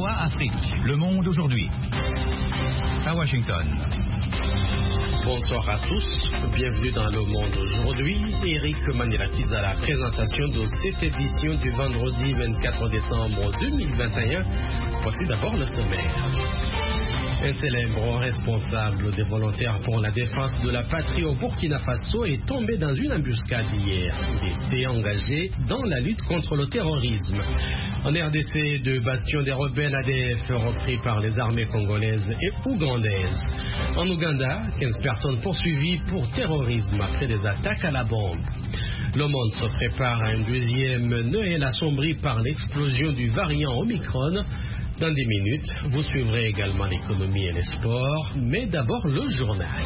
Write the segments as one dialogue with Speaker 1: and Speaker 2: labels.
Speaker 1: VOA Afrique, Le Monde aujourd'hui. À Washington.
Speaker 2: Bonsoir à tous, bienvenue dans Le Monde aujourd'hui. Eric Manilakis à la présentation de cette édition du vendredi 24 décembre 2021. Voici d'abord le sommaire. Un célèbre responsable des volontaires pour la défense de la patrie au Burkina Faso est tombé dans une embuscade hier. Il était engagé dans la lutte contre le terrorisme. En RDC, deux bastions des rebelles ADF repris par les armées congolaises et ougandaises. En Ouganda, 15 personnes poursuivies pour terrorisme après des attaques à la bombe. Le monde se prépare à un deuxième Noël assombri par l'explosion du variant Omicron. Dans 10 minutes, vous suivrez également l'économie et les sports, mais d'abord le journal.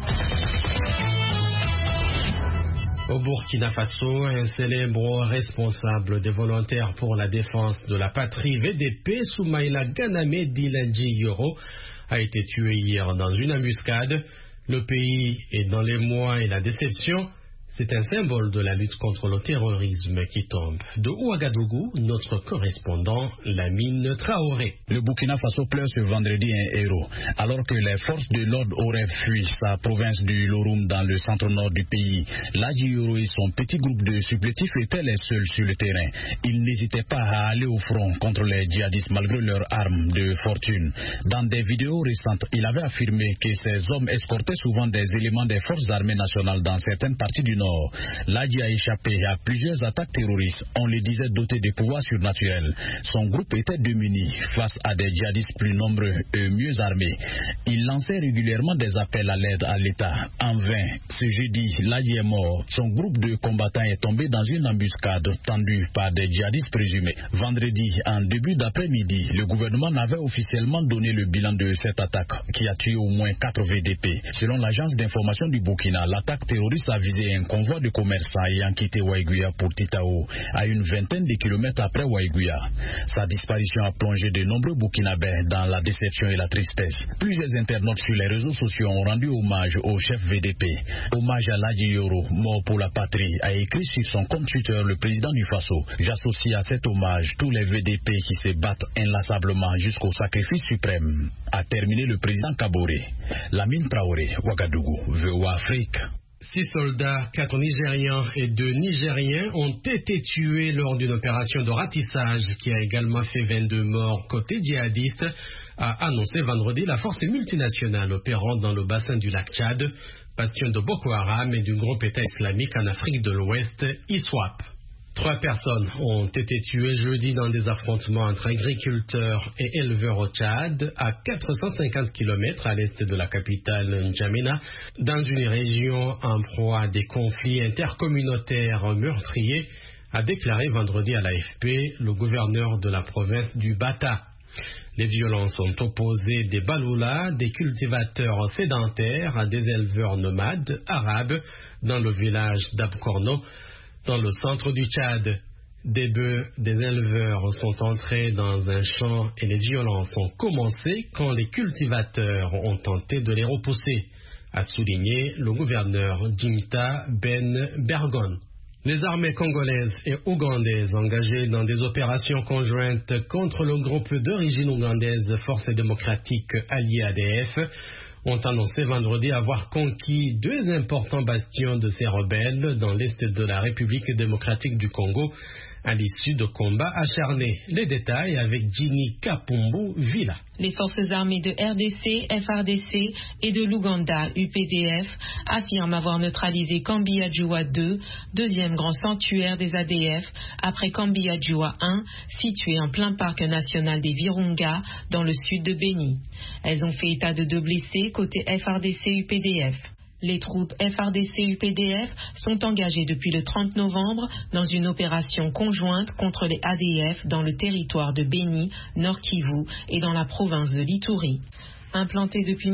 Speaker 2: Au Burkina Faso, un célèbre responsable des volontaires pour la défense de la patrie VDP, Soumaïla Ganame Dilandji Yoro, a été tué hier dans une embuscade. Le pays est dans l'émoi et la déception. C'est un symbole de la lutte contre le terrorisme qui tombe. De Ouagadougou, notre correspondant, Lamine Traoré.
Speaker 3: Le Burkina Faso pleure ce vendredi un héros. Alors que les forces de l'ordre auraient fui sa province du Loroum dans le centre-nord du pays, Ladji Yoro et son petit groupe de supplétifs étaient les seuls sur le terrain. Ils n'hésitaient pas à aller au front contre les djihadistes malgré leurs armes de fortune. Dans des vidéos récentes, il avait affirmé que ces hommes escortaient souvent des éléments des forces armées nationales dans certaines parties du Nord. Ladji a échappé à plusieurs attaques terroristes. On le disait doté de pouvoirs surnaturels. Son groupe était démuni face à des djihadistes plus nombreux et mieux armés. Il lançait régulièrement des appels à l'aide à l'État. En vain, ce jeudi, Ladji est mort. Son groupe de combattants est tombé dans une embuscade tendue par des djihadistes présumés. Vendredi, en début d'après-midi, le gouvernement n'avait officiellement donné le bilan de cette attaque qui a tué au moins 4 VDP. Selon l'agence d'information du Burkina, l'attaque terroriste a visé un convoi de commerçants ayant quitté Waïguya pour Titao, à une vingtaine de kilomètres après Waïguya. Sa disparition a plongé de nombreux Burkinabés dans la déception et la tristesse. Plusieurs internautes sur les réseaux sociaux ont rendu hommage au chef VDP. Hommage à Ladji Yoro, mort pour la patrie, a écrit sur son compte Twitter le président du Faso. J'associe à cet hommage tous les VDP qui se battent inlassablement jusqu'au sacrifice suprême, a terminé le président Kaboré. Lamine Traoré, Ouagadougou, VOA Afrique.
Speaker 2: 6 soldats, 4 Nigérians et 2 Nigériens ont été tués lors d'une opération de ratissage qui a également fait 22 morts côté djihadiste, a annoncé vendredi la force multinationale opérant dans le bassin du lac Tchad, bastion de Boko Haram et du groupe État islamique en Afrique de l'Ouest, ISWAP. 3 personnes ont été tuées jeudi dans des affrontements entre agriculteurs et éleveurs au Tchad, à 450 km à l'est de la capitale N'Djamena, dans une région en proie à des conflits intercommunautaires meurtriers, a déclaré vendredi à l'AFP le gouverneur de la province du Bata. Les violences ont opposé des baloulas, des cultivateurs sédentaires, à des éleveurs nomades arabes dans le village d'Abkorno, dans le centre du Tchad. Des bœufs des éleveurs sont entrés dans un champ et les violences ont commencé quand les cultivateurs ont tenté de les repousser, a souligné le gouverneur Jimta Ben Bergon. Les armées congolaises et ougandaises engagées dans des opérations conjointes contre le groupe d'origine ougandaise Forces démocratiques alliées ADF ont annoncé vendredi avoir conquis 2 importants bastions de ces rebelles dans l'est de la République démocratique du Congo à l'issue de combats acharnés. Les détails avec Ginny Kapumbu Villa.
Speaker 4: Les forces armées de RDC, FRDC et de l'Ouganda, UPDF, affirment avoir neutralisé Kambi-Adjoua 2, deuxième grand sanctuaire des ADF, après Kambi-Adjoua 1, situé en plein parc national des Virunga, dans le sud de Béni. Elles ont fait état de 2 blessés côté FRDC-UPDF. Les troupes FRDC-UPDF sont engagées depuis le 30 novembre dans une opération conjointe contre les ADF dans le territoire de Béni, Nord Kivu et dans la province de l'Ituri. Implantés depuis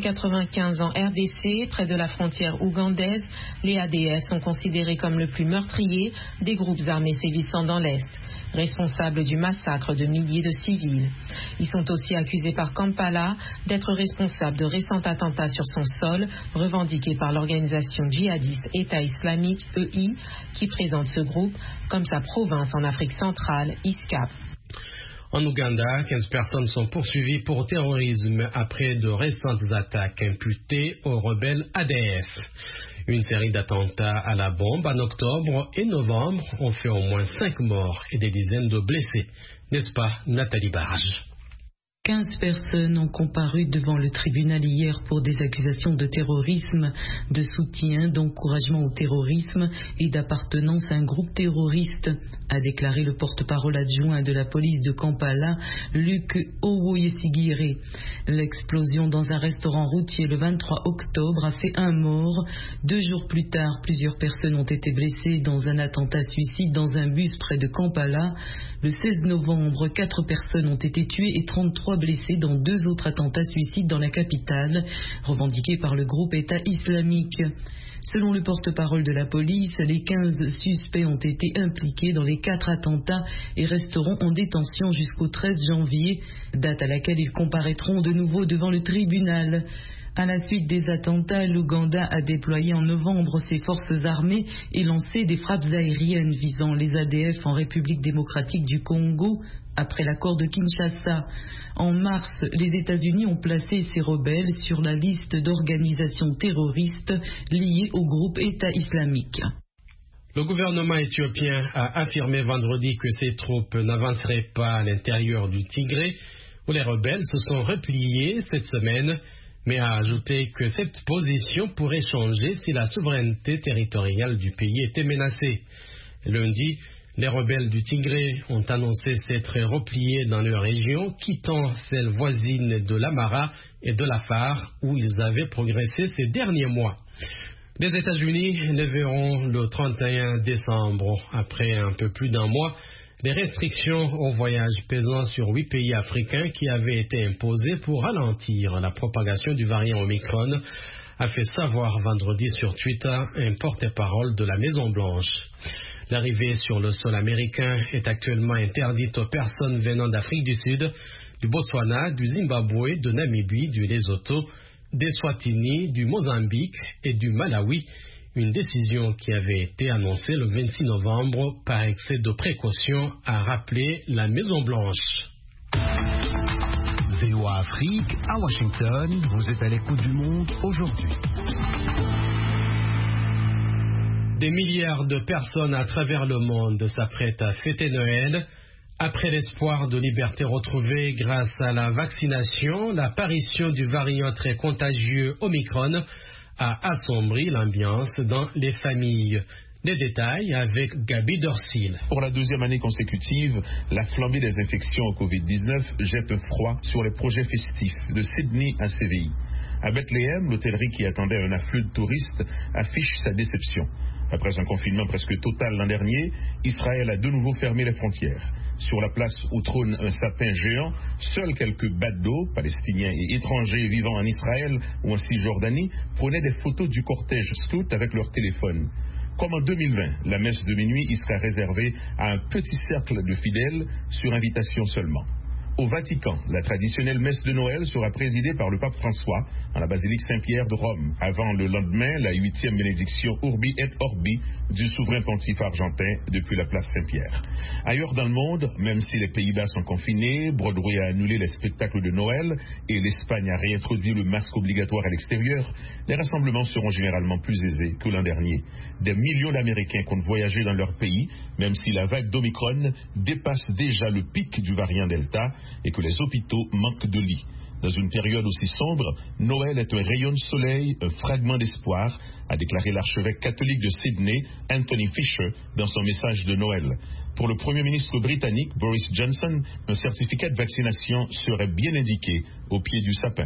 Speaker 4: 1995 en RDC, près de la frontière ougandaise, les ADF sont considérés comme le plus meurtrier des groupes armés sévissant dans l'Est, responsables du massacre de milliers de civils. Ils sont aussi accusés par Kampala d'être responsables de récents attentats sur son sol, revendiqués par l'organisation djihadiste État islamique, EI, qui présente ce groupe comme sa province en Afrique centrale, ISCAP.
Speaker 2: En Ouganda, 15 personnes sont poursuivies pour terrorisme après de récentes attaques imputées aux rebelles ADF. Une série d'attentats à la bombe en octobre et novembre ont fait au moins 5 morts et des dizaines de blessés. N'est-ce pas, Nathalie Barge?
Speaker 5: 15 personnes ont comparu devant le tribunal hier pour des accusations de terrorisme, de soutien, d'encouragement au terrorisme et d'appartenance à un groupe terroriste, a déclaré le porte-parole adjoint de la police de Kampala, Luc Owoyesigire. L'explosion dans un restaurant routier le 23 octobre a fait 1 mort. 2 jours plus tard, plusieurs personnes ont été blessées dans un attentat suicide dans un bus près de Kampala. Le 16 novembre, 4 personnes ont été tuées et 33 blessés dans 2 autres attentats suicides dans la capitale, revendiqués par le groupe État islamique. Selon le porte-parole de la police, les 15 suspects ont été impliqués dans les 4 attentats et resteront en détention jusqu'au 13 janvier, date à laquelle ils comparaîtront de nouveau devant le tribunal. À la suite des attentats, l'Ouganda a déployé en novembre ses forces armées et lancé des frappes aériennes visant les ADF en République démocratique du Congo après l'accord de Kinshasa. En mars, les États-Unis ont placé ces rebelles sur la liste d'organisations terroristes liées au groupe État islamique.
Speaker 2: Le gouvernement éthiopien a affirmé vendredi que ses troupes n'avanceraient pas à l'intérieur du Tigré, où les rebelles se sont repliés cette semaine, mais a ajouté que cette position pourrait changer si la souveraineté territoriale du pays était menacée. Lundi, les rebelles du Tigré ont annoncé s'être repliés dans leur région, quittant celle voisine de l'Amara et de l'Afar, où ils avaient progressé ces derniers mois. Les États-Unis leveront le 31 décembre, après un peu plus d'1 mois, les restrictions aux voyages pesant sur 8 pays africains qui avaient été imposées pour ralentir la propagation du variant Omicron, a fait savoir vendredi sur Twitter un porte-parole de la Maison-Blanche. L'arrivée sur le sol américain est actuellement interdite aux personnes venant d'Afrique du Sud, du Botswana, du Zimbabwe, de Namibie, du Lesotho, des Swatini, du Mozambique et du Malawi. Une décision qui avait été annoncée le 26 novembre par excès de précaution, a rappelé la Maison-Blanche.
Speaker 1: VOA Afrique, à Washington, vous êtes à l'écoute du monde aujourd'hui.
Speaker 2: Des milliards de personnes à travers le monde s'apprêtent à fêter Noël. Après l'espoir de liberté retrouvée grâce à la vaccination, l'apparition du variant très contagieux Omicron a assombri l'ambiance dans les familles. Les détails avec Gabi Dorsil.
Speaker 6: Pour la 2e année consécutive, la flambée des infections au Covid-19 jette un froid sur les projets festifs de Sydney à Séville. À Bethléem, l'hôtellerie qui attendait un afflux de touristes affiche sa déception. Après un confinement presque total l'an dernier, Israël a de nouveau fermé les frontières. Sur la place où trône un sapin géant, seuls quelques badauds, palestiniens et étrangers vivant en Israël ou en Cisjordanie, prenaient des photos du cortège scout avec leur téléphone. Comme en 2020, la messe de minuit y sera réservée à un petit cercle de fidèles sur invitation seulement. Au Vatican, la traditionnelle messe de Noël sera présidée par le pape François en la basilique Saint-Pierre de Rome, avant le lendemain la 8e bénédiction Urbi et Orbi du souverain pontife argentin depuis la place Saint-Pierre. Ailleurs dans le monde, même si les Pays-Bas sont confinés, Broadway a annulé les spectacles de Noël et l'Espagne a réintroduit le masque obligatoire à l'extérieur, les rassemblements seront généralement plus aisés que l'an dernier. Des millions d'Américains comptent voyager dans leur pays, même si la vague d'Omicron dépasse déjà le pic du variant Delta et que les hôpitaux manquent de lits. Dans une période aussi sombre, Noël est un rayon de soleil, un fragment d'espoir, a déclaré l'archevêque catholique de Sydney, Anthony Fisher, dans son message de Noël. Pour le Premier ministre britannique, Boris Johnson, un certificat de vaccination serait bien indiqué au pied du sapin.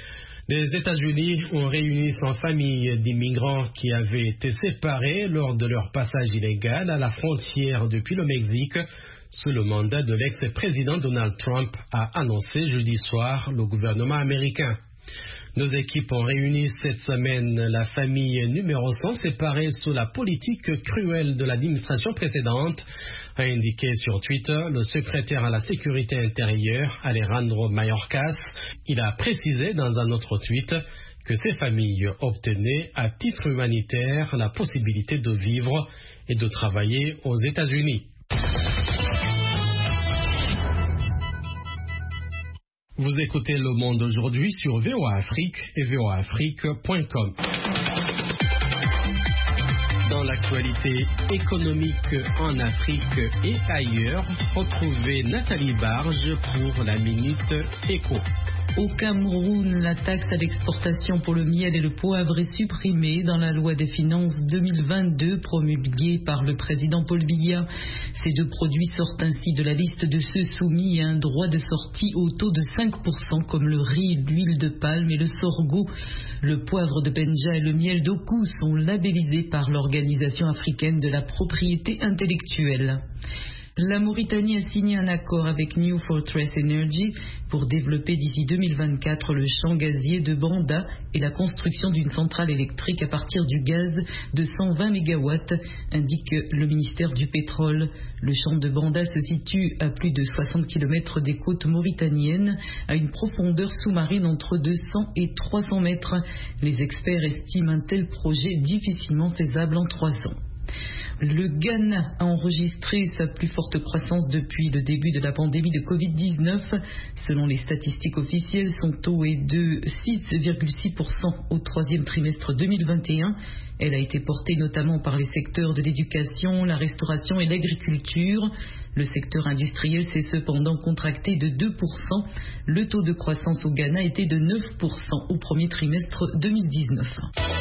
Speaker 2: Les États-Unis ont réuni 100 familles d'immigrants qui avaient été séparées lors de leur passage illégal à la frontière depuis le Mexique, sous le mandat de l'ex-président Donald Trump, a annoncé jeudi soir le gouvernement américain. Nos équipes ont réuni cette semaine la famille numéro 100 séparée sous la politique cruelle de l'administration précédente, a indiqué sur Twitter le secrétaire à la sécurité intérieure Alejandro Mayorkas. Il a précisé dans un autre tweet que ces familles obtenaient à titre humanitaire la possibilité de vivre et de travailler aux États-Unis. Vous écoutez Le Monde aujourd'hui sur VOA Afrique et voaafrique.com. Dans l'actualité économique en Afrique et ailleurs, retrouvez Nathalie Barge pour la Minute Éco.
Speaker 5: Au Cameroun, la taxe à l'exportation pour le miel et le poivre est supprimée dans la loi des finances 2022 promulguée par le président Paul Biya. Ces deux produits sortent ainsi de la liste de ceux soumis à un droit de sortie au taux de 5% comme le riz, l'huile de palme et le sorgho. Le poivre de Benja et le miel d'Oku sont labellisés par l'Organisation africaine de la propriété intellectuelle. La Mauritanie a signé un accord avec New Fortress Energy pour développer d'ici 2024 le champ gazier de Banda et la construction d'une centrale électrique à partir du gaz de 120 MW, indique le ministère du pétrole. Le champ de Banda se situe à plus de 60 km des côtes mauritaniennes, à une profondeur sous-marine entre 200 et 300 mètres. Les experts estiment un tel projet difficilement faisable en 3 ans. Le Ghana a enregistré sa plus forte croissance depuis le début de la pandémie de Covid-19. Selon les statistiques officielles, son taux est de 6,6% au troisième trimestre 2021. Elle a été portée notamment par les secteurs de l'éducation, la restauration et l'agriculture. Le secteur industriel s'est cependant contracté de 2%. Le taux de croissance au Ghana était de 9% au premier trimestre 2019.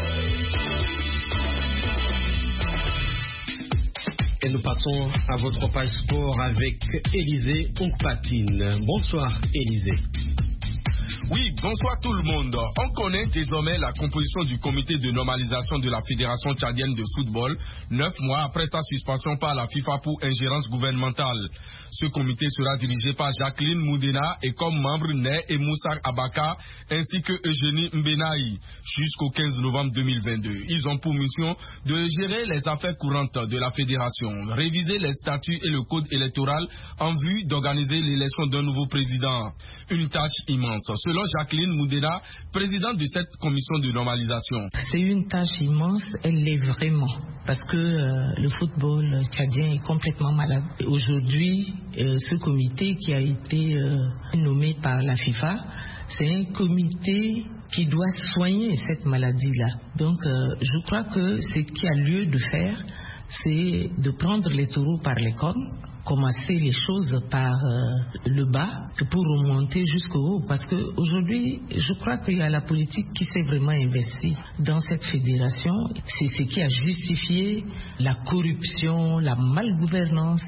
Speaker 2: Et nous passons à votre page sport avec Élisée Onkpatine. Bonsoir Élisée.
Speaker 7: Oui, bonsoir tout le monde. On connaît désormais la composition du comité de normalisation de la Fédération tchadienne de football, 9 mois après sa suspension par la FIFA pour ingérence gouvernementale. Ce comité sera dirigé par Jacqueline Moudena et comme membres Ney et Moussa Abaka ainsi que Eugénie Mbenaï jusqu'au 15 novembre 2022. Ils ont pour mission de gérer les affaires courantes de la fédération, réviser les statuts et le code électoral en vue d'organiser l'élection d'un nouveau président. Une tâche immense. Selon Jacqueline Moudena, présidente de cette commission de normalisation.
Speaker 8: C'est une tâche immense, elle l'est vraiment, parce que le football tchadien est complètement malade. Aujourd'hui, ce comité qui a été nommé par la FIFA, c'est un comité qui doit soigner cette maladie-là. Donc, je crois que ce qu'il y a lieu de faire, c'est de prendre les taureaux par les cornes, commencer les choses par le bas pour remonter jusqu'au haut, parce qu'aujourd'hui, je crois qu'il y a la politique qui s'est vraiment investie dans cette fédération. C'est ce qui a justifié la corruption, la malgouvernance,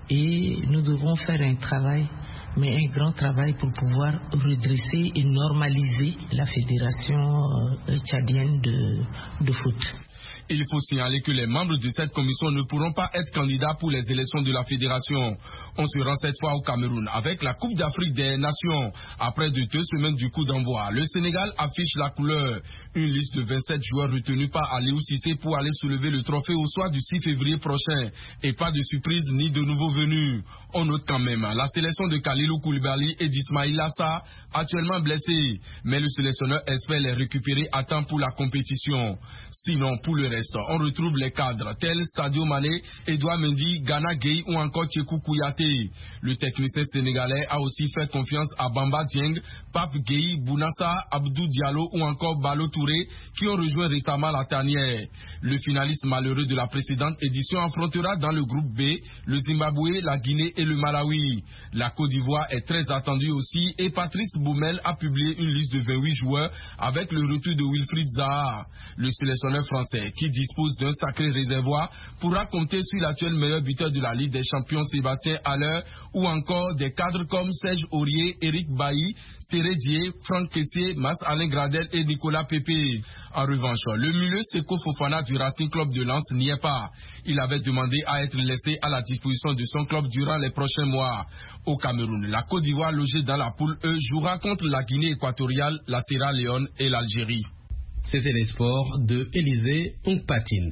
Speaker 8: et nous devons faire un travail, mais un grand travail pour pouvoir redresser et normaliser la fédération tchadienne de foot.
Speaker 7: Il faut signaler que les membres de cette commission ne pourront pas être candidats pour les élections de la fédération. On se rend cette fois au Cameroun avec la Coupe d'Afrique des Nations. Après 2 semaines du coup d'envoi, le Sénégal affiche la couleur. Une liste de 27 joueurs retenus par Aliou Cissé pour aller soulever le trophée au soir du 6 février prochain. Et pas de surprise ni de nouveaux venus. On note quand même la sélection de Kalilou Koulibaly et d'Ismaïla Sarr, actuellement blessés. Mais le sélectionneur espère les récupérer à temps pour la compétition. Sinon, pour le reste, on retrouve les cadres tels Sadio Mané, Edouard Mendy, Gana Gueye ou encore Tchekou Kouyaté. Le technicien sénégalais a aussi fait confiance à Bamba Dieng, Pape Gueye, Bounassa, Abdou Diallo ou encore Balo Touré qui ont rejoint récemment la tanière. Le finaliste malheureux de la précédente édition affrontera dans le groupe B le Zimbabwe, la Guinée et le Malawi. La Côte d'Ivoire est très attendue aussi et Patrice Boumel a publié une liste de 28 joueurs avec le retour de Wilfried Zaha. Le sélectionneur français qui dispose d'un sacré réservoir pourra compter sur l'actuel meilleur buteur de la Ligue des Champions Sébastien Haller ou encore des cadres comme Serge Aurier, Eric Bailly, Séré Dié, Franck Kessié, Mas-Alain Gradel et Nicolas Pépé. En revanche, le milieu Seko Fofana du Racing Club de Lens n'y est pas. Il avait demandé à être laissé à la disposition de son club durant les prochains mois. Au Cameroun, la Côte d'Ivoire logée dans la poule E jouera contre la Guinée équatoriale, la Sierra Leone et l'Algérie.
Speaker 2: C'était les sports de Élisée Onkpatine.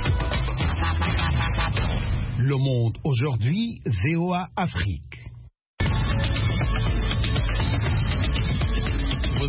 Speaker 1: Le Monde aujourd'hui, VOA Afrique.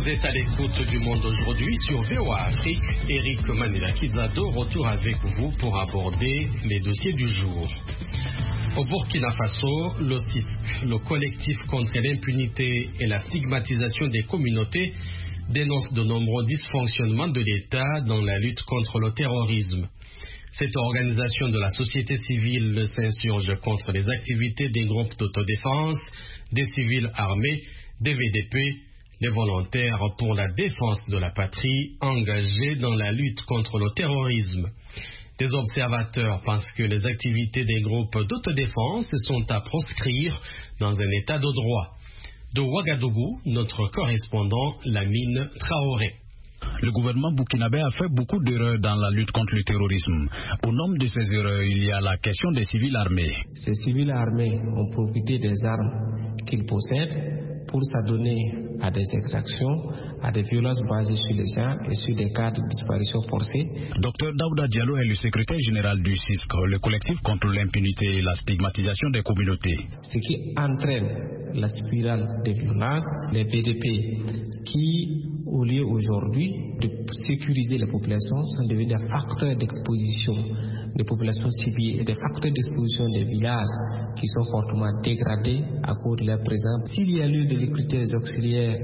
Speaker 2: Vous êtes à l'écoute du Monde aujourd'hui sur VOA Afrique. Eric Manila-Kizado retour avec vous pour aborder les dossiers du jour. Au Burkina Faso, le CISC, le collectif contre l'impunité et la stigmatisation des communautés, dénonce de nombreux dysfonctionnements de l'État dans la lutte contre le terrorisme. Cette organisation de la société civile s'insurge contre les activités des groupes d'autodéfense, des civils armés, des VDP, les volontaires pour la défense de la patrie engagés dans la lutte contre le terrorisme. Des observateurs pensent que les activités des groupes d'autodéfense sont à proscrire dans un état de droit. De Ouagadougou, notre correspondant Lamine Traoré.
Speaker 3: Le gouvernement burkinabé a fait beaucoup d'erreurs dans la lutte contre le terrorisme. Au nombre de ces erreurs, il y a la question des civils armés.
Speaker 9: Ces civils armés ont profité des armes qu'ils possèdent pour s'adonner à des exactions, à des violences basées sur les gens et sur des cas de disparition forcée.
Speaker 3: Dr Daouda Diallo est le secrétaire général du CISC, le collectif contre l'impunité et la stigmatisation des communautés.
Speaker 9: Ce qui entraîne la spirale des violences, les VDP qui, au lieu aujourd'hui de sécuriser les populations, sont devenus des facteurs d'exposition des populations civiles et des facteurs d'exposition des villages qui sont fortement dégradés à cause de leur présence. S'il y a lieu de recruter des auxiliaires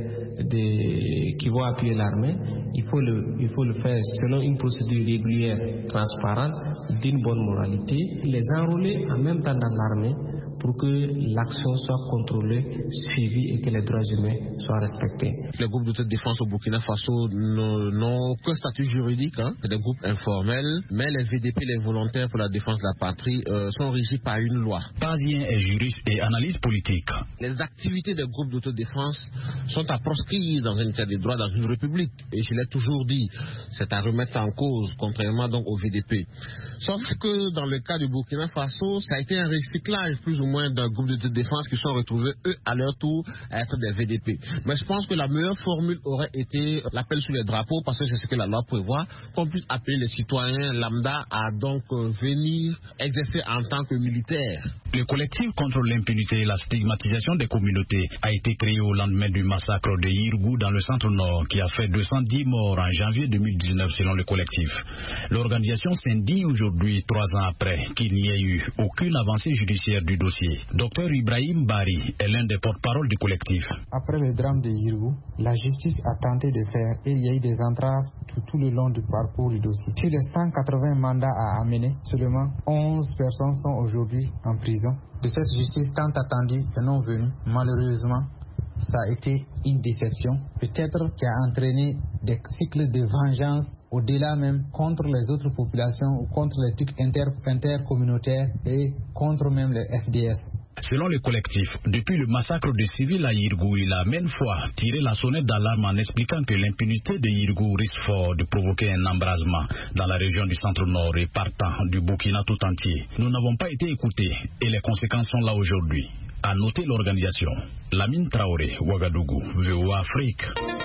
Speaker 9: qui vont appuyer l'armée, il faut le faire selon une procédure régulière, transparente, d'une bonne moralité, les enrôler en même temps dans l'armée pour que l'action soit contrôlée, suivie et que les droits humains soient respectés.
Speaker 10: Les groupes d'autodéfense au Burkina Faso n'ont aucun statut juridique, c'est des groupes informels, mais les VDP, les volontaires pour la défense de la patrie, sont régis par une loi.
Speaker 3: Bazien est juriste et analyse politique.
Speaker 10: Les activités des groupes d'autodéfense sont à proscrire dans un état de droit, dans une république, et je l'ai toujours dit, c'est à remettre en cause, contrairement donc au VDP. Sauf que dans le cas du Burkina Faso, ça a été un recyclage plus ou moins d'un groupe de défense qui sont retrouvés, eux, à leur tour, à être des VDP. Mais je pense que la meilleure formule aurait été l'appel sur les drapeaux, parce que c'est ce que la loi prévoit, qu'on puisse appeler les citoyens lambda à donc venir exercer en tant que militaires.
Speaker 3: Le collectif contre l'impunité et la stigmatisation des communautés a été créé au lendemain du massacre de Yirgou dans le centre-nord qui a fait 210 morts en janvier 2019 selon le collectif. L'organisation s'indigne aujourd'hui, 3 ans après, qu'il n'y ait eu aucune avancée judiciaire du dossier. Dr Ibrahim Bari est l'un des porte-parole du collectif.
Speaker 11: Après le drame de Yirgou, la justice a tenté de faire et il y a eu des entraves tout le long du parcours du dossier. Sur les 180 mandats à amener, seulement 11 personnes sont aujourd'hui en prison. De cette justice tant attendue et non venue, malheureusement, ça a été une déception, peut-être qui a entraîné des cycles de vengeance au-delà même contre les autres populations ou contre les trucs intercommunautaires et contre même les FDS.
Speaker 3: Selon le collectif, depuis le massacre de civils à Yirgou, il a maintes fois tiré la sonnette d'alarme en expliquant que l'impunité de Yirgou risque fort de provoquer un embrasement dans la région du centre-nord et partant du Burkina tout entier. Nous n'avons pas été écoutés et les conséquences sont là aujourd'hui. A noter l'organisation. Lamine Traoré, Ouagadougou, VOA Afrique.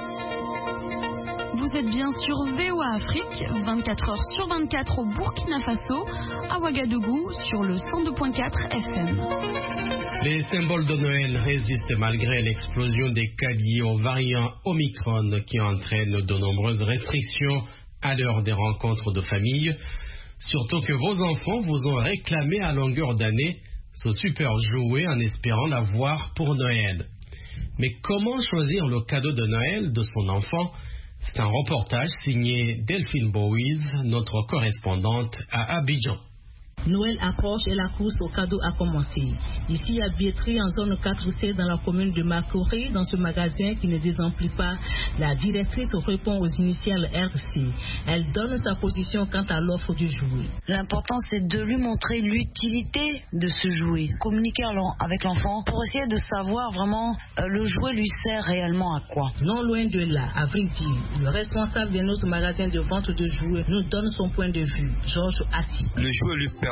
Speaker 12: Vous êtes bien sur VOA Afrique, 24 heures sur 24 au Burkina Faso, à Ouagadougou, sur le 102.4 FM.
Speaker 2: Les symboles de Noël résistent malgré l'explosion des cas liés au variant Omicron qui entraîne de nombreuses restrictions à l'heure des rencontres de famille. Surtout que vos enfants vous ont réclamé à longueur d'année ce super jouet en espérant l'avoir pour Noël. Mais comment choisir le cadeau de Noël de son enfant? C'est un reportage signé Delphine Bowies, notre correspondante à Abidjan.
Speaker 13: Noël approche et la course aux cadeaux a commencé. Ici à Biétry, en zone 4C, dans la commune de Makoré, dans ce magasin qui ne désemplit pas, la directrice répond aux initiales RC. Elle donne sa position quant à l'offre du jouet.
Speaker 14: L'important, c'est de lui montrer l'utilité de ce jouet. Communiquer avec l'enfant pour essayer de savoir vraiment le jouet lui sert réellement à quoi.
Speaker 13: Non loin de là, à vrai dire, le responsable de notre magasin de vente de jouets nous donne son point de vue. Georges Assis.
Speaker 15: Le jouet lui permet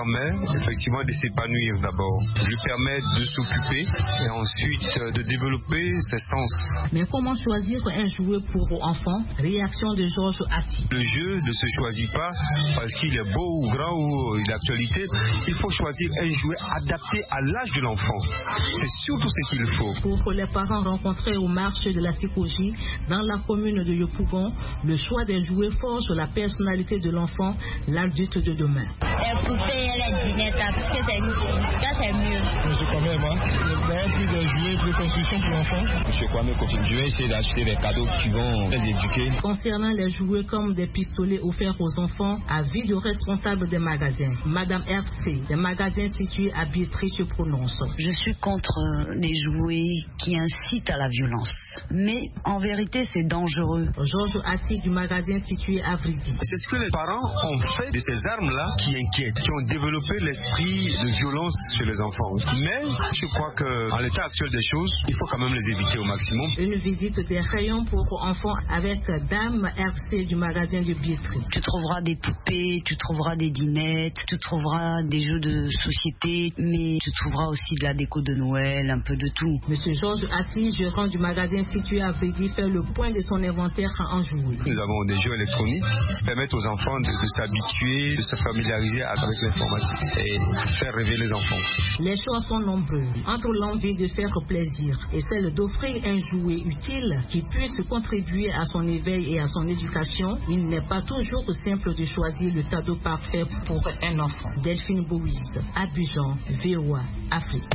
Speaker 15: permet effectivement de s'épanouir d'abord, lui permet de s'occuper et ensuite de développer ses sens.
Speaker 13: Mais comment choisir un jouet pour enfants? Réaction de Georges Assis.
Speaker 15: Le jeu ne se choisit pas parce qu'il est beau ou grand ou d'actualité. Il faut choisir un jouet adapté à l'âge de l'enfant. C'est surtout ce qu'il faut.
Speaker 13: Pour les parents rencontrés au marché de la Sikoji dans la commune de Yopougon, le choix des jouets forge la personnalité de l'enfant, l'adulte de demain.
Speaker 16: Les poupées et les dinettes, parce que c'est mieux.
Speaker 17: Monsieur Kwame, moi, le meilleur prix de jouets pour construction pour l'enfant. Monsieur Kwame, je vais essayer d'acheter des cadeaux qui vont les éduquer.
Speaker 13: Concernant les jouets comme des pistolets offerts aux enfants, avis du responsable des magasins. Madame RC, des magasins situés à Biétry, se prononce.
Speaker 14: Je suis contre les jouets qui incitent à la violence. Mais en vérité, c'est dangereux.
Speaker 13: Georges Assis du magasin situé à Vridi.
Speaker 15: C'est ce que les parents ont fait de ces armes-là qui inquiètent, qui ont développé l'esprit de violence chez les enfants. Mais je crois qu'en l'état actuel des choses, il faut quand même les éviter au maximum.
Speaker 13: Une visite des rayons pour enfants avec Dame RC du magasin de Biétry.
Speaker 14: Tu trouveras des poupées, tu trouveras des dinettes, tu trouveras des jeux de société, mais tu trouveras aussi de la déco de Noël, un peu de tout.
Speaker 13: Monsieur Georges Assis, gérant du magasin situé à Vridi, fait le point de son inventaire en jouets.
Speaker 15: Nous avons des jeux électroniques qui permettent aux enfants de s'habituer, de se familiariser avec l'informatique et faire rêver les enfants.
Speaker 13: Les choix sont nombreux, entre l'envie de faire plaisir et celle d'offrir un jouet utile qui puisse contribuer à son éveil et à son éducation. Il n'est pas toujours simple de choisir le cadeau parfait pour un enfant. Delphine Bouise, Abidjan, VOA, Afrique.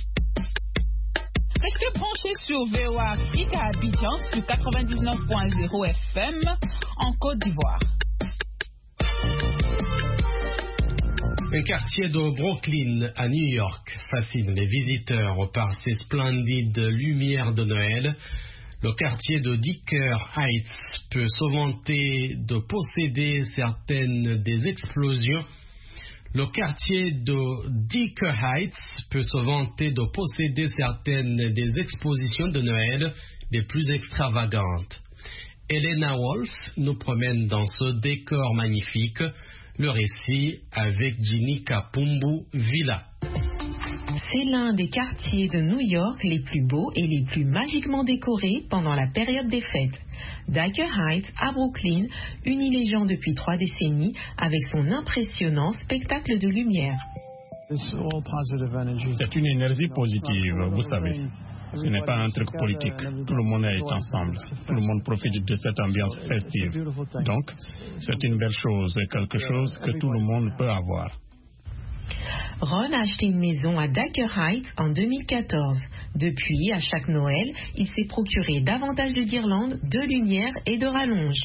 Speaker 18: Restez branchés sur VOA Afrique à Abidjan sur 99.0 FM en Côte d'Ivoire.
Speaker 2: Un quartier de Brooklyn à New York fascine les visiteurs par ses splendides lumières de Noël. Le quartier de Dicker Heights peut se vanter de posséder certaines des explosions. Le quartier de Dicker Heights peut se vanter de posséder certaines des expositions de Noël les plus extravagantes. Elena Wolf nous promène dans ce décor magnifique. Le récit avec Ginny Kapumbu Villa.
Speaker 4: C'est l'un des quartiers de New York les plus beaux et les plus magiquement décorés pendant la période des fêtes. Dicker Heights, à Brooklyn, unit les gens depuis 3 décennies avec son impressionnant spectacle de lumière.
Speaker 19: C'est une énergie positive, vous savez. Ce n'est pas un truc politique. Tout le monde est ensemble. Tout le monde profite de cette ambiance festive. Donc, c'est une belle chose et quelque chose que tout le monde peut avoir.
Speaker 4: Ron a acheté une maison à Dicker Heights en 2014. Depuis, à chaque Noël, il s'est procuré davantage de guirlandes, de lumière et de rallonges.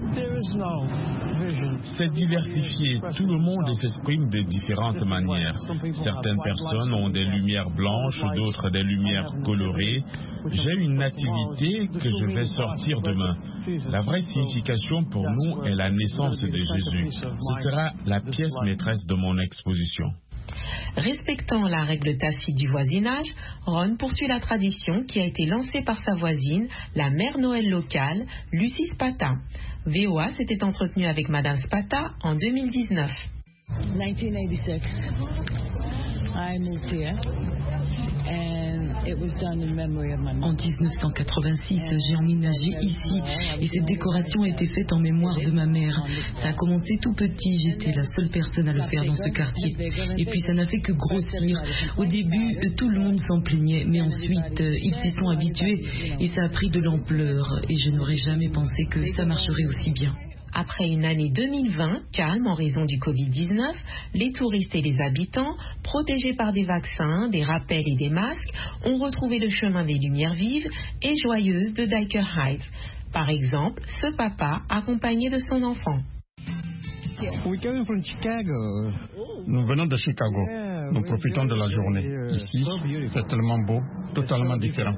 Speaker 20: C'est diversifié. Tout le monde s'exprime de différentes manières. Certaines personnes ont des lumières blanches, d'autres des lumières colorées. J'ai une activité que je vais sortir demain. La vraie signification pour nous est la naissance de Jésus. Ce sera la pièce maîtresse de mon exposition.
Speaker 4: Respectant la règle tacite du voisinage, Ron poursuit la tradition qui a été lancée par sa voisine, la mère Noël locale, Lucie Spata. VOA s'était entretenu avec Madame Spata en 2019.
Speaker 21: 1986, I moved here.
Speaker 5: En 1986, j'ai emménagé ici et cette décoration a été faite en mémoire de ma mère. Ça a commencé tout petit, j'étais la seule personne à le faire dans ce quartier. Et puis ça n'a fait que grossir. Au début, tout le monde s'en plaignait, mais ensuite, ils s'y sont habitués et ça a pris de l'ampleur. Et je n'aurais jamais pensé que ça marcherait aussi bien.
Speaker 4: Après une année 2020 calme en raison du Covid-19, les touristes et les habitants, protégés par des vaccins, des rappels et des masques, ont retrouvé le chemin des lumières vives et joyeuses de Dicker Heights. Par exemple, ce papa accompagné de son enfant.
Speaker 19: Nous venons de Chicago. Nous profitons de la journée. Ici, c'est tellement beau, totalement différent.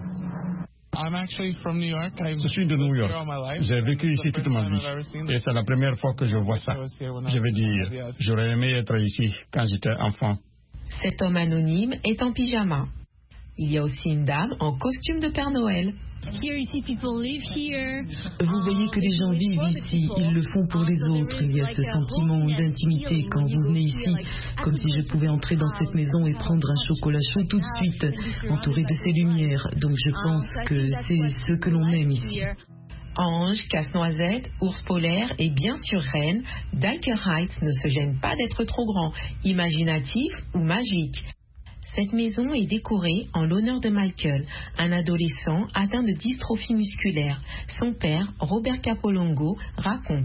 Speaker 19: Je suis de New York. J'ai vécu ici toute ma vie. Et c'est la première fois que je vois ça. Je veux dire, j'aurais aimé être ici quand j'étais enfant.
Speaker 4: Cet homme anonyme est en pyjama. Il y a aussi une dame en costume de Père Noël.
Speaker 5: Vous voyez que les gens vivent ici, ils le font pour les autres. Il y a ce sentiment d'intimité quand vous venez ici, comme si je pouvais entrer dans cette maison et prendre un chocolat chaud tout de suite, entouré de ces lumières. Donc je pense que c'est ce que l'on aime ici.
Speaker 4: Ange, casse-noisette, ours polaire et bien sûr reine, Dyker Heights ne se gêne pas d'être trop grand, imaginatif ou magique. Cette maison est décorée en l'honneur de Michael, un adolescent atteint de dystrophie musculaire. Son père, Robert Capolongo, raconte.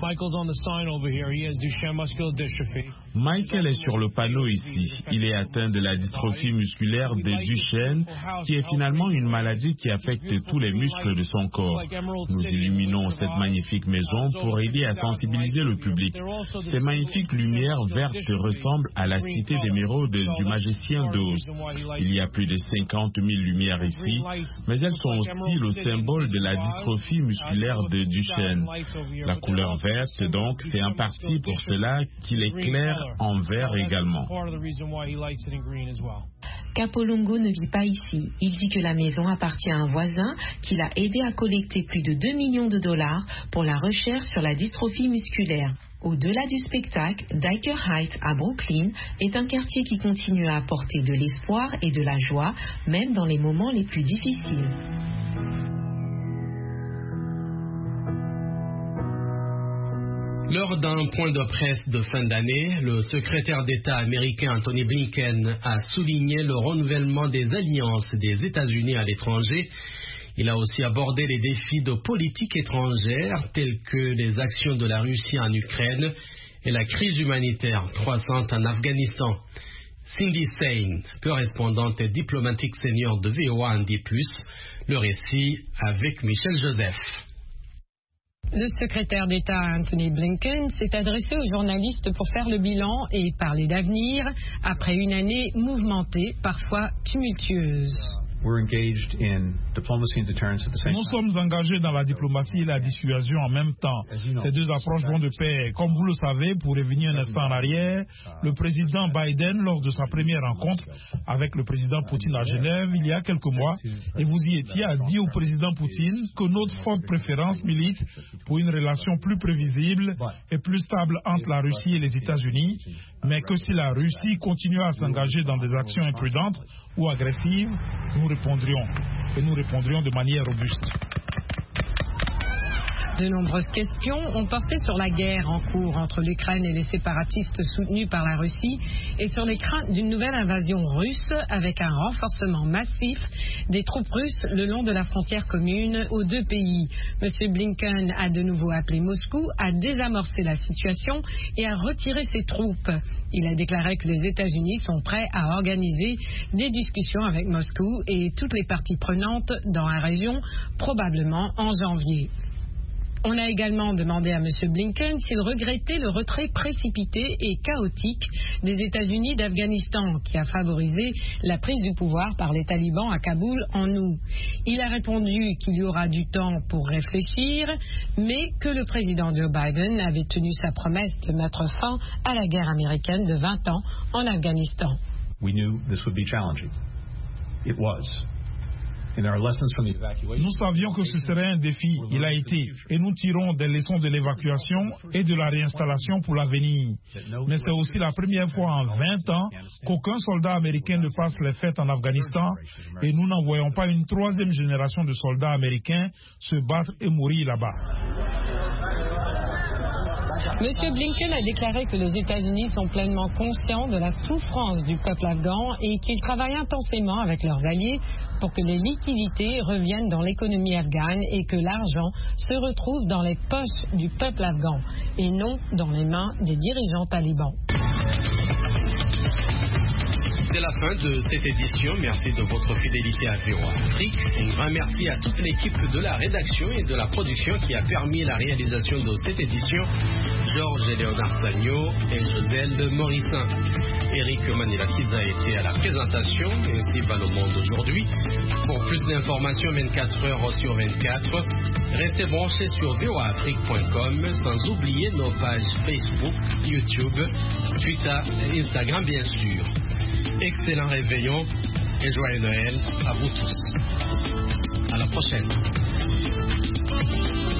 Speaker 20: Michael est sur le panneau ici. Il est atteint de la dystrophie musculaire de Duchenne, qui est finalement une maladie qui affecte tous les muscles de son corps. Nous illuminons cette magnifique maison pour aider à sensibiliser le public. Ces magnifiques lumières vertes ressemblent à la cité d'émeraude du magicien d'Oz. Il y a plus de 50 000 lumières ici, mais elles sont aussi le symbole de la dystrophie musculaire de Duchenne. La couleur verte, donc, c'est en partie pour cela qu'il éclaire en vert également.
Speaker 4: Capolongo ne vit pas ici. Il dit que la maison appartient à un voisin qu'il a aidé à collecter plus de 2 millions de dollars pour la recherche sur la dystrophie musculaire. Au-delà du spectacle, Dyker Heights à Brooklyn est un quartier qui continue à apporter de l'espoir et de la joie, même dans les moments les plus difficiles.
Speaker 2: Lors d'un point de presse de fin d'année, le secrétaire d'État américain Anthony Blinken a souligné le renouvellement des alliances des États-Unis à l'étranger. Il a aussi abordé les défis de politique étrangère tels que les actions de la Russie en Ukraine et la crise humanitaire croissante en Afghanistan. Cindy Sain, correspondante diplomatique senior de VOA en dit plus. Le récit avec Michel Joseph.
Speaker 6: Le secrétaire d'État Anthony Blinken s'est adressé aux journalistes pour faire le bilan et parler d'avenir après une année mouvementée, parfois tumultueuse.
Speaker 22: Nous sommes engagés dans la diplomatie et la dissuasion en même temps. Ces deux approches vont de pair. Comme vous le savez, pour revenir un instant en arrière, le président Biden, lors de sa première rencontre avec le président Poutine à Genève il y a quelques mois, et vous y étiez, a dit au président Poutine que notre forte préférence milite pour une relation plus prévisible et plus stable entre la Russie et les États-Unis, mais que si la Russie continue à s'engager dans des actions imprudentes ou agressives, nous répondrions de manière robuste.
Speaker 6: De nombreuses questions ont porté sur la guerre en cours entre l'Ukraine et les séparatistes soutenus par la Russie et sur les craintes d'une nouvelle invasion russe avec un renforcement massif des troupes russes le long de la frontière commune aux deux pays. M. Blinken a de nouveau appelé Moscou à désamorcer la situation et à retirer ses troupes. Il a déclaré que les États-Unis sont prêts à organiser des discussions avec Moscou et toutes les parties prenantes dans la région, probablement en janvier. On a également demandé à M. Blinken s'il regrettait le retrait précipité et chaotique des États-Unis d'Afghanistan, qui a favorisé la prise du pouvoir par les talibans à Kaboul en août. Il a répondu qu'il y aura du temps pour réfléchir, mais que le président Joe Biden avait tenu sa promesse de mettre fin à la guerre américaine de 20 ans en Afghanistan.
Speaker 1: We knew this would be challenging. It was.
Speaker 22: Nous savions que ce serait un défi, il a été, et nous tirons des leçons de l'évacuation et de la réinstallation pour l'avenir. Mais c'est aussi la première fois en 20 ans qu'aucun soldat américain ne passe les fêtes en Afghanistan et nous n'en voyons pas une troisième génération de soldats américains se battre et mourir là-bas.
Speaker 6: M. Blinken a déclaré que les États-Unis sont pleinement conscients de la souffrance du peuple afghan et qu'ils travaillent intensément avec leurs alliés pour que les liquidités reviennent dans l'économie afghane et que l'argent se retrouve dans les poches du peuple afghan et non dans les mains des dirigeants talibans.
Speaker 2: C'est la fin de cette édition. Merci de votre fidélité à VOA Afrique. Un grand merci à toute l'équipe de la rédaction et de la production qui a permis la réalisation de cette édition. Georges et Léonard Sagno et Joselle Morissin. Eric Manilakiz a été à la présentation et ainsi va le monde aujourd'hui. Pour plus d'informations 24 heures sur 24, restez branchés sur voaafrique.com sans oublier nos pages Facebook, YouTube, Twitter et Instagram bien sûr. Excellent réveillon et joyeux Noël à vous tous. À la prochaine.